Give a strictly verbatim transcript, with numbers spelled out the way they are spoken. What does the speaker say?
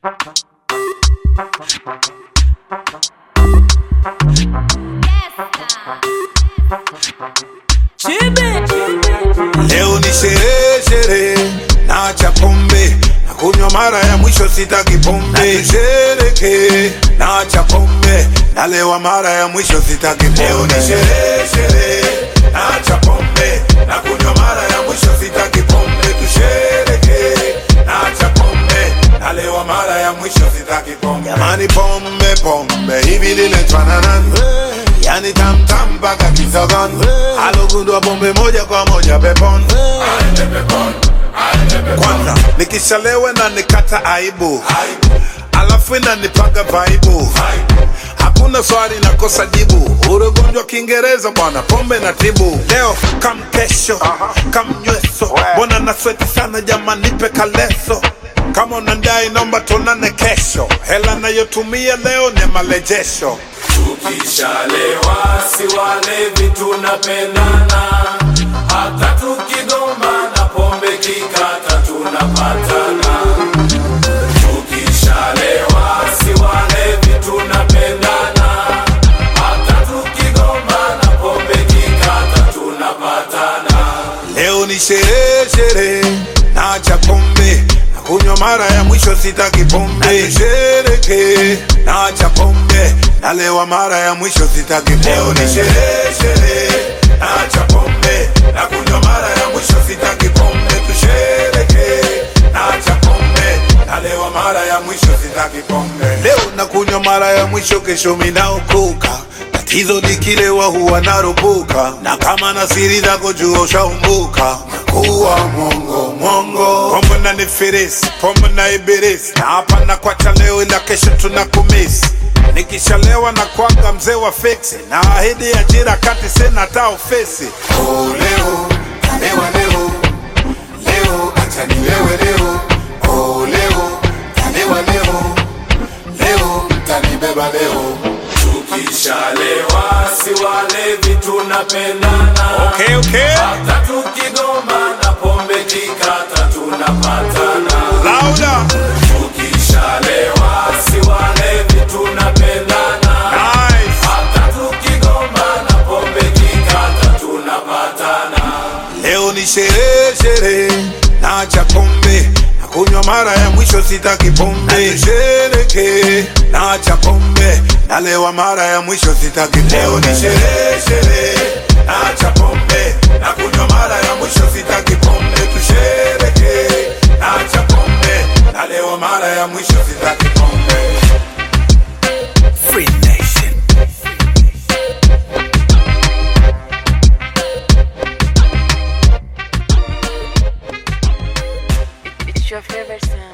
Leo ni sherehe sherehe, naacha pombe, nakunywa mara ya mwisho sitaki pombe. Na tushereke, naacha pombe, nalewa mara ya mwisho sitaki pombe. Leo ni sherehe sherehe, naacha pombe, nakunywa mara ya mwisho sitaki pombe. Tushereke, naacha pombe, nalewa mara ya mwisho sitaki pombe. Jamani pombe pombe, hivi liletwa na nani? Yani tam tam mpaka Kisogoni, alogundua pombe moja kwa moja peponi. Kwanza nikishalewe na nikata aibu, alafu inanipaga vaibu, hakuna swali nakosa jibu. Urugonjwa Kiingereza bwana, pombe na tibu. Leo kam kesho, kam nyweso, mbona na sweti sana jamani, nipe kaleso. Kama unandai naomba tuonane kesho, hela nayotumia leo ni malejesho. Tukishalewa si walevi tunapendana, hata tukigombana pombe kikata tunapatana. Tukishalewa si walevi tunapendana, hata tukigombana pombe kikata tunapatana. Leo ni sherehe sherehe, naacha pombe, nakunywa mara ya mwisho sitaki pombe. Na tushereke, naacha pombe, nalewa mara ya mwisho sitaki pombe. Leo ni sherehe sherehe, naacha pombe, nakunywa mara ya mwisho sitaki pombe. Tushereke, naacha pombe, nalewa mara ya mwisho sitaki pombe. Leo nakunywa mara ya mwisho, kesho minaokoka. Tatizo nikilewa huwa naropoka, na kama na siri zako jua ushaumbuka. Kuwa mwongo mwongo, pombe na nifirisi, pombe na ibirisi. Na hapa na kwacha leo ila kesho tunakumisi. Nikishalewa na kwanga mzee wa fiksi, na ahidi ajira kati sena ta ofisi. Oh leo, talewa leo, leo acha nilewe leo. Oh leo, talewa leo, leo mtanibeba leo. Tukishalewa si walevi tunapendana, okay, okay. Hata tukigombana pombe kikata tunapatana. Louder. Tukishalewa si walevi tunapendana, nice. Hata tukigombana pombe kikata tunapatana. Leo ni sherehe sherehe, naacha pombe, nakunywa mara ya mwisho sitaki pombe. Na tushereke, naacha pombe, nalewa mara ya mwisho sitaki pombe. Leo ni sherehe sherehe, naacha pombe, nakunywa mara ya mwisho sitaki pombe. Tushereke, naacha pombe, nalewa mara ya mwisho sitaki pombe. Free Nation. It's your favorite sound.